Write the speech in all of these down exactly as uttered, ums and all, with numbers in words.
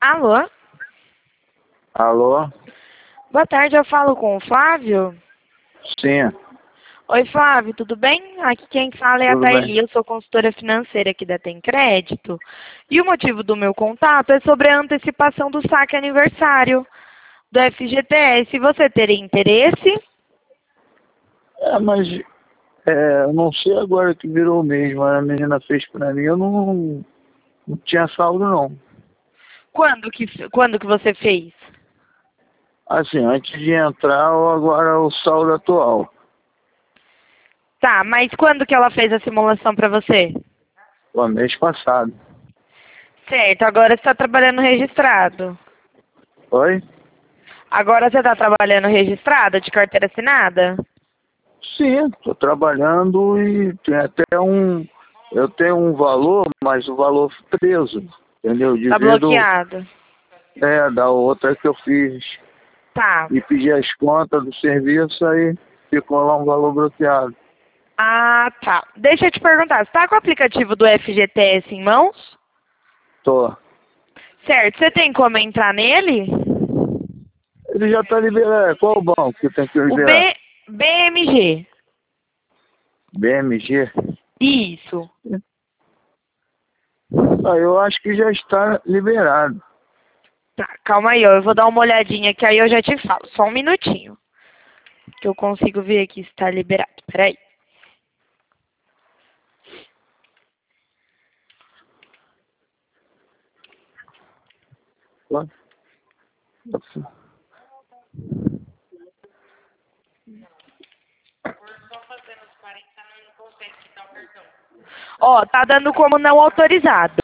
Alô? Alô? Boa tarde, eu falo com o Flávio? Sim, Oi, Flávio, tudo bem? Aqui quem fala é a tudo bem. Thaili, eu sou consultora financeira aqui da Tem Crédito. E o motivo do meu contato é sobre a antecipação do saque aniversário do F G T S. Você teria interesse? É, mas é, eu não sei agora que virou mesmo. A menina fez pra mim, eu não, não tinha saldo não. Quando que, quando que você fez? Assim, antes de entrar, ou agora o saldo atual. Tá, mas quando que ela fez a simulação para você? O mês passado. Certo, agora você está trabalhando registrado. Oi? Agora você está trabalhando registrada, de carteira assinada? Sim, tô trabalhando e tem até um... Eu tenho um valor, mas o valor preso, entendeu? Tá Devido, bloqueado. é, da outra que eu fiz. Tá. E pedi as contas do serviço, aí ficou lá um valor bloqueado. Ah, tá. Deixa eu te perguntar, você tá com o aplicativo do F G T S em mãos? Tô. Certo, você tem como entrar nele? Ele já está liberado. Qual o banco que tem que O liberar? B, BMG. B M G? Isso. Ah, eu acho que já está liberado. Tá, calma aí, ó, eu vou dar uma olhadinha que aí eu já te falo. Só um minutinho. Que eu consigo ver aqui se tá liberado. Peraí. Tá? Ó, tá dando como não autorizado.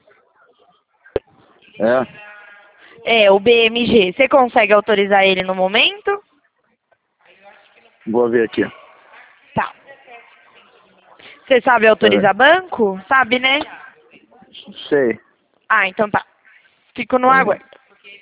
É, É, o B M G. Você consegue autorizar ele no momento? vou ver aqui. Tá. Você sabe Pera autorizar banco? Sabe, né? aí. Sei. Ah, então tá. Fico no Pera aí. aguardo.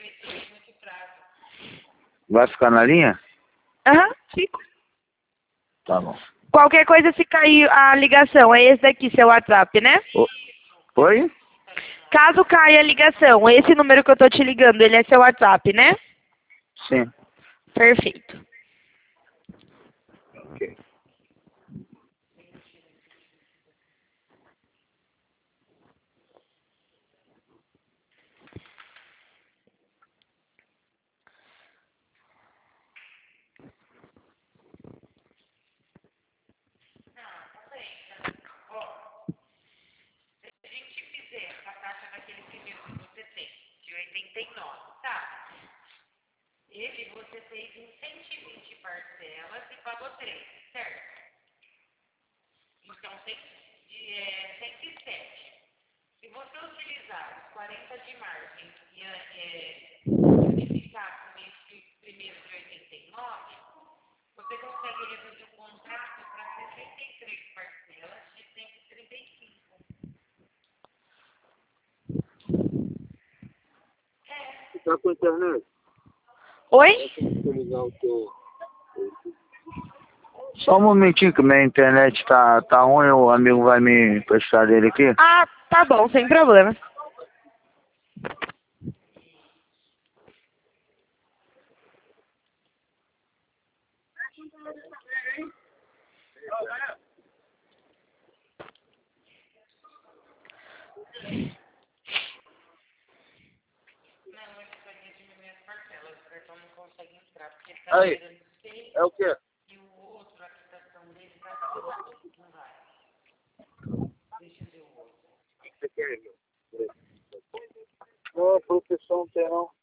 Vai ficar na linha? Aham, fico. Tá bom. Qualquer coisa, se cair a ligação, é esse daqui, seu WhatsApp, né? O- Oi? Caso caia a ligação, esse número que eu tô te ligando, ele é seu WhatsApp, né? Sim. Perfeito. Ok. Você tá com internet? Oi? Deixa eu ligar o teu... Só um momentinho que minha internet tá, tá ruim, o amigo vai me prestar dele aqui. Ah, tá bom, sem problema. Aí, é o quê? Você quer? Não, professor não tem não.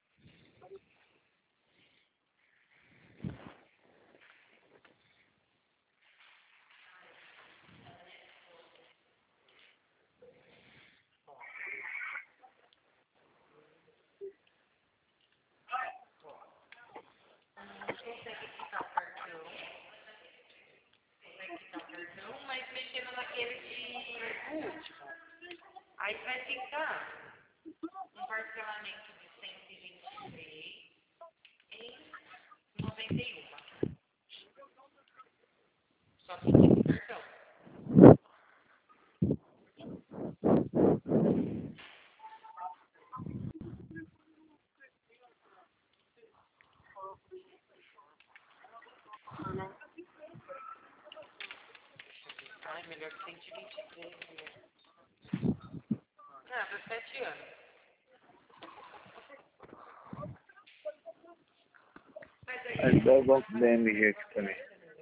Mas dá o banco da M G aqui também.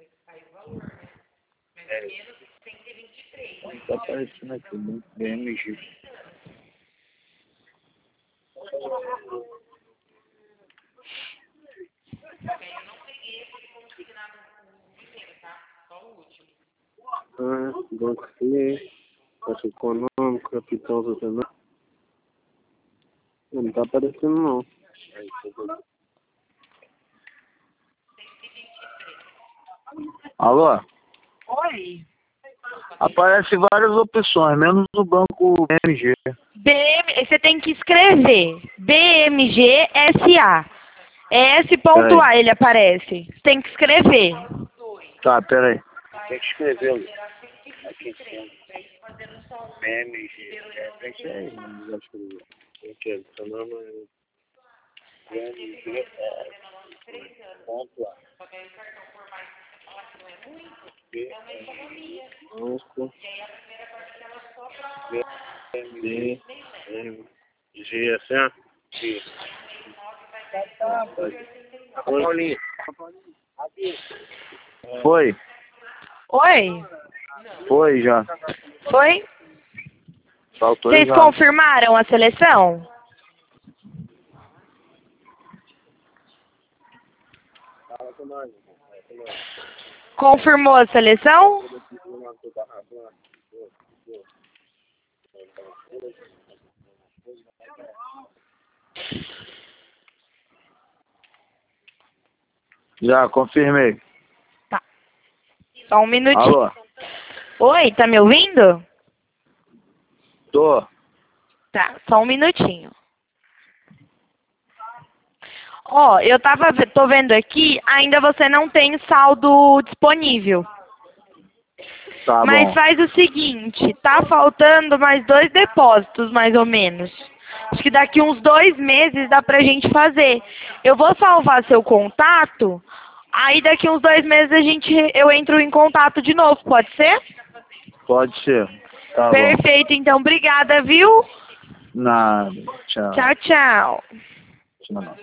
É. Tá aparecendo aqui, o banco da M G. Ah, Banco C, Caixa Econômica, Capital do também. Não tá aparecendo não. Alô? Oi. Aparece várias opções, menos o banco B M G. B M, você tem que escrever B M G S A. É S.A ele aparece. Você tem que escrever. Tá, peraí. Tem que escrever aqui em cima. B M G. É, tem que ser. Não já escrevi. Tem que adicionar, mas... B M G. Ponto A. Banco B M G S A. Paulinho. Foi. Oi? Foi já. Foi? Tá Vocês autorizado. confirmaram a seleção? Confirmou a seleção? Já, confirmei. Tá. Só um minutinho. Alô? Oi, tá me ouvindo? Tô. Tá, só um minutinho. Ó, eu tava, ve- tô vendo aqui, ainda você não tem saldo disponível. Tá Mas bom. faz o seguinte, tá faltando mais dois depósitos, mais ou menos. Acho que daqui uns dois meses dá pra gente fazer. Eu vou salvar seu contato, aí daqui uns dois meses a gente, eu entro em contato de novo, pode ser? Pode ser. Tá Perfeito, então obrigada, viu? bom. Nada. Tchau. Tchau, tchau. Tchau.